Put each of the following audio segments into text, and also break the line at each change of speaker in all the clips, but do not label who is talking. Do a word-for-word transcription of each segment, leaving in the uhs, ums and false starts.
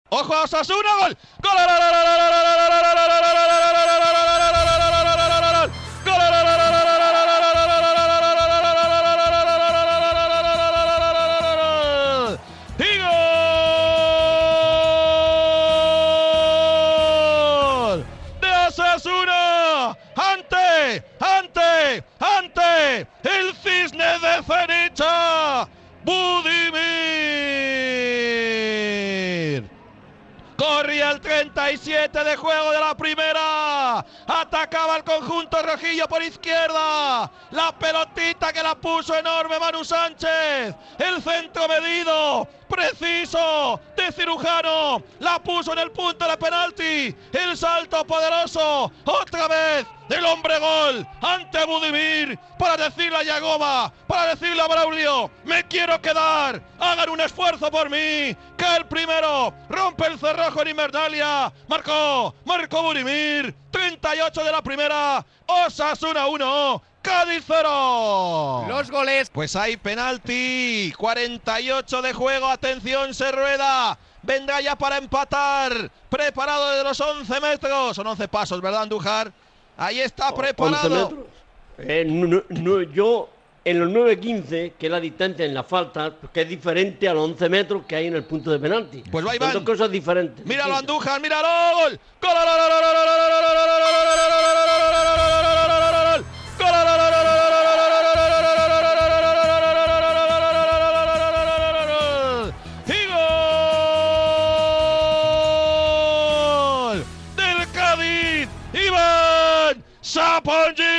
Ojo a Osasuna, gol. Gol. Y gol de Osasuna. Ante, ante, ante el Cisne de Zenicha. Budimir. Corría el treinta y siete de juego de la primera. Atacaba el conjunto rojillo por izquierda. La pelotita que la puso enorme Manu Sánchez. El centro medido, preciso, de cirujano. La puso en el punto de penalti. El salto poderoso. Otra vez el hombre gol ante Budimir. Para decirle a Yagoba, para decirle a Braulio: me quiero quedar. Hagan un esfuerzo por mí. Cae el primero. Rompe el cerrojo en Invernalia. Marcó, marcó Budimir. treinta y ocho de la primera. Osasuna uno. Cádiz cero.
Los goles.
Pues hay penalti. cuarenta y ocho de juego. Atención, se rueda. Vendrá ya para empatar. Preparado desde los once metros. Son once pasos, ¿verdad, Andújar? Ahí está preparado.
Eh, no, no, yo en los nueve quince, que es la distancia en la falta, que es diferente a los once metros que hay en el punto de penalti.
Pues va
Son dos cosas diferentes.
Míralo, Andújar, míralo. Gol. Gol. Y gol del Cádiz. Iván Sapongi.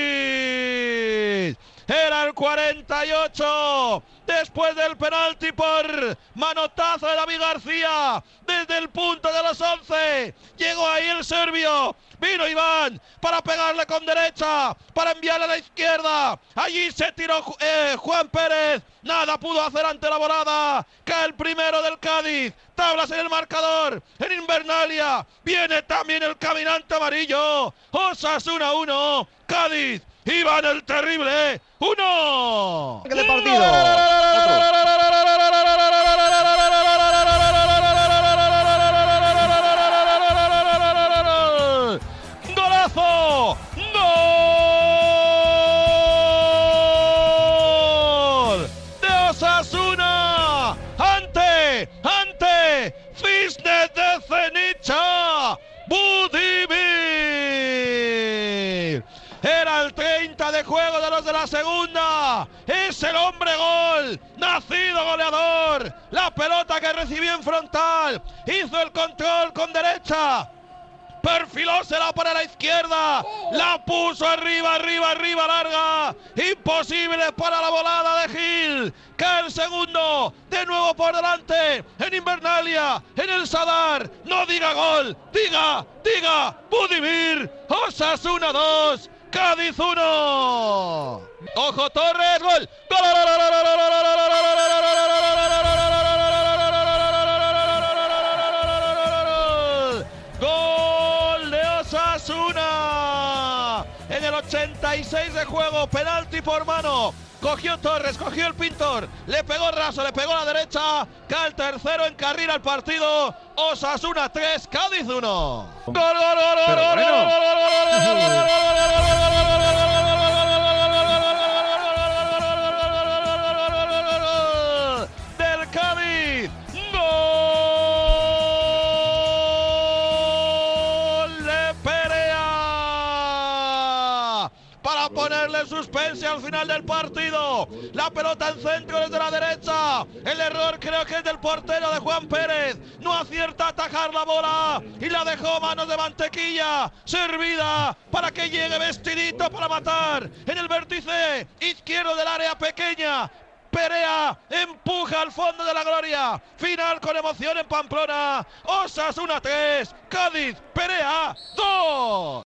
Era el cuarenta y ocho. Después del penalti por manotazo de David García. Desde el punto de los once. Llegó ahí el serbio. Vino Iván para pegarle con derecha. Para enviarle a la izquierda. Allí se tiró eh, Juan Pérez. Nada pudo hacer ante la volada. Cae el primero del Cádiz. Tablas en el marcador. En Invernalia. Viene también el caminante amarillo. Osasuna uno. Cádiz. Iván el terrible. Uno.
De partido.
Golazo. Gol de Osasuna. Ante, ante Cisne de Zenicha. Budimir. Era el treinta de juego de los de la segunda. Es el hombre gol. Nacido goleador. La pelota que recibió en frontal. Hizo el control con derecha. Perfilósela para la izquierda. La puso arriba, arriba, arriba, larga. Imposible para la volada de Gil. Cae el segundo. De nuevo por delante. En Invernalia. En el Sadar. No diga gol. Diga, diga. Budimir. Osasuna dos. Cádiz uno. Ojo Torres. Gol. Gol. Osasuna en el ochenta y seis de juego, penalti por mano. Cogió Torres, cogió el Pintor, le pegó raso, le pegó a la derecha. Cae el tercero, encarrila el partido. Osasuna tres, Cádiz uno. Gol, gol, gol, gol, gol, gol, del Cádiz. Para ponerle suspense al final del partido. La pelota en centro desde la derecha. El error creo que es del portero de Juan Pérez. No acierta a atajar la bola y la dejó manos de Mantequilla. Servida para que llegue vestidito para matar. En el vértice izquierdo del área pequeña. Perea empuja al fondo de la gloria. Final con emoción en Pamplona. Osasuna tres, Cádiz, Perea dos.